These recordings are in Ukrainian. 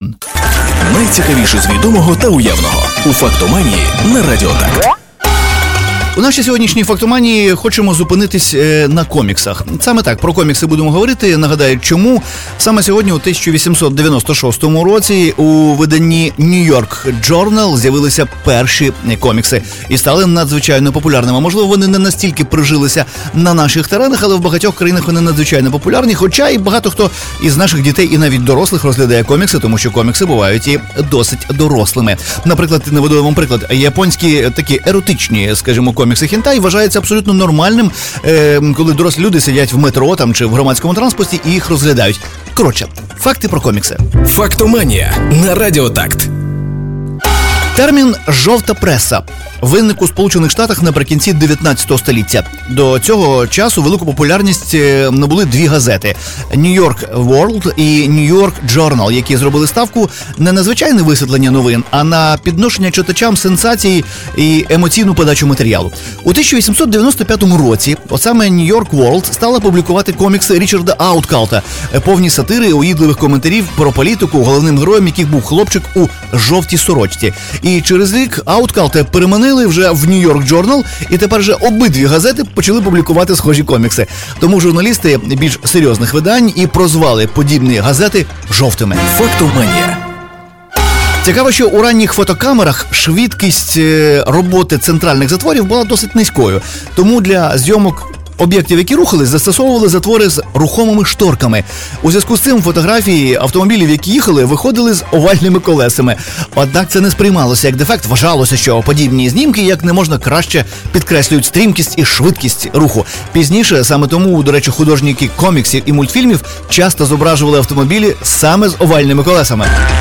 Найцікавіше з відомого та уявного у «Фактоманії» на Радіо Так. У нашій сьогоднішній фактоманії хочемо зупинитись на коміксах. Саме так, про комікси будемо говорити. Нагадаю, чому. Саме сьогодні, у 1896 році, у виданні New York Journal з'явилися перші комікси і стали надзвичайно популярними. Можливо, вони не настільки прижилися на наших теренах, але в багатьох країнах вони надзвичайно популярні. Хоча і багато хто із наших дітей і навіть дорослих розглядає комікси, тому що комікси бувають і досить дорослими. Наприклад, наведу вам приклад. Японські такі еротичні, скажімо, комікси хентай вважаються абсолютно нормальним, коли дорослі люди сидять в метро там чи в громадському транспорті і їх розглядають. Коротше, факти про комікси. «Фактоманія» на Радіо Так. Термін «жовта преса» виник у Сполучених Штатах наприкінці 19 століття. До цього часу велику популярність набули дві газети – New York World і New York Journal, які зробили ставку не на звичайне висвітлення новин, а на підношення читачам сенсацій і емоційну подачу матеріалу. У 1895 році саме New York World стала публікувати комікси Річарда Ауткалта, повні сатири, уїдливих коментарів про політику, головним героєм яких був хлопчик у жовтій сорочці. І через рік Ауткалта переманили вже в New York Journal, і тепер же обидві газети почали публікувати схожі комікси. Тому журналісти більш серйозних видань і прозвали подібні газети жовтими. «Фактоманія». Цікаво, що у ранніх фотокамерах швидкість роботи центральних затворів була досить низькою. Тому для зйомок об'єктів, які рухались, застосовували затвори з рухомими шторками. У зв'язку з цим фотографії автомобілів, які їхали, виходили з овальними колесами. Однак це не сприймалося як дефект. Вважалося, що подібні знімки як не можна краще підкреслюють стрімкість і швидкість руху. Пізніше, саме тому, до речі, художники коміксів і мультфільмів часто зображували автомобілі саме з овальними колесами.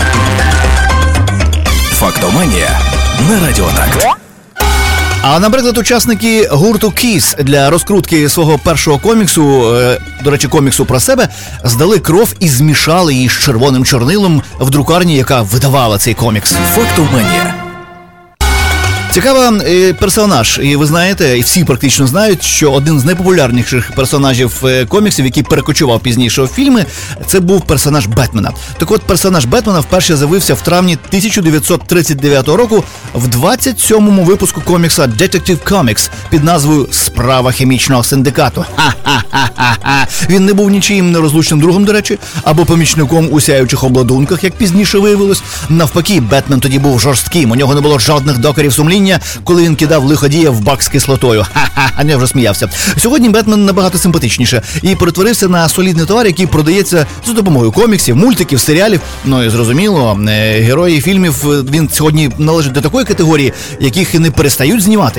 «Фактоманія» на Радіо Так. А, наприклад, учасники гурту Kiss для розкрутки свого першого коміксу, до речі, коміксу про себе, здали кров і змішали її з червоним чорнилом в друкарні, яка видавала цей комікс. «Фактоманія». Цікавий персонаж, і ви знаєте, і всі практично знають, що один з найпопулярніших персонажів коміксів, який перекочував пізніше у фільми, це був персонаж Бетмена. Так от, персонаж Бетмена вперше з'явився в травні 1939 року в 27-му випуску комікса Detective Comics під назвою «Справа хімічного синдикату». Ха-ха-ха-ха-ха. Він не був нічиїм нерозлучним другом, до речі, або помічником у сяючих обладунках, як пізніше виявилось. Навпаки, Бетмен тоді був жорстким, у нього не було жодних докорів сумління, коли він кидав лиходія в бак з кислотою. Ха-ха, я вже сміявся. Сьогодні Бетмен набагато симпатичніше і перетворився на солідний товар, який продається за допомогою коміксів, мультиків, серіалів. Ну і зрозуміло, герої фільмів, він сьогодні належить до такої категорії, яких і не перестають знімати.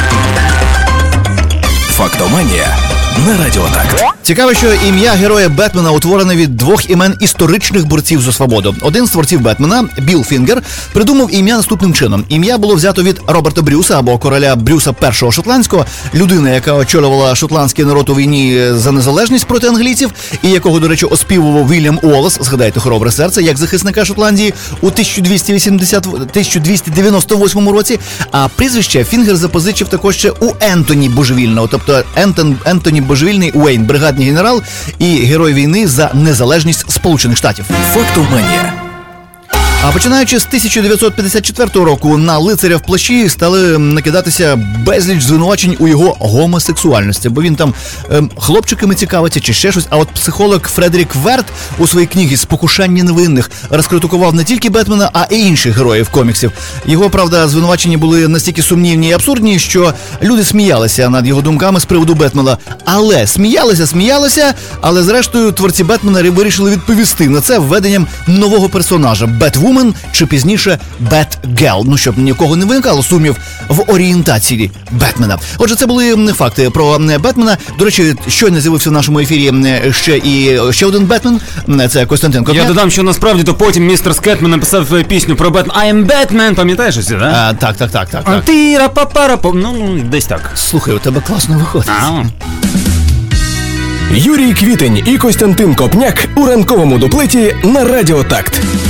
«Фактоманія» на Радіо Так. Цікаво, що ім'я героя Бетмена утворене від двох імен історичних борців за свободу. Один з творців Бетмена, Білл Фінгер, придумав ім'я наступним чином. Ім'я було взято від Роберта Брюса, або короля Брюса І Шотландського, людина, яка очолювала шотландський народ у війні за незалежність проти англійців, і якого, до речі, оспівував Вільям Уоллес, згадайте «Хоробре серце», як захисника Шотландії у 1298 році. А прізвище Фінгер запозичив також ще у Ентоні Божевільного, тобто Ентоні Божевільний Уейн, бригадний генерал і герой війни за незалежність Сполучених Штатів. «Фактоманія». А починаючи з 1954 року на лицаря в плащі стали накидатися безліч звинувачень у його гомосексуальності, бо він там хлопчиками цікавиться чи ще щось. А от психолог Фредерік Верт у своїй книгі «Спокушання невинних» розкритикував не тільки Бетмена, а й інших героїв коміксів. Його, правда, звинувачення були настільки сумнівні і абсурдні, що люди сміялися над його думками з приводу Бетмена. Але сміялися, але зрештою творці Бетмена вирішили відповісти на це введенням нового персонажа – Бетвумен, чи пізніше Бетгел, ну щоб нікого не виникало сумнів в орієнтації Бетмена. Отже, це були факти про Бетмена. До речі, щойно з'явився в нашому ефірі ще один Бетмен, це Костянтин Копняк. Я додам, що насправді то потім містер Скетмен написав пісню про Бетмен. I am Batman, пам'ятаєш ці, да? Так. Тира-па-пара-па, ну, десь так. Слухай, у тебе класно виходить. Юрій Квітень і Костянтин Копняк у ранковому дуплеті на Радіо Такт.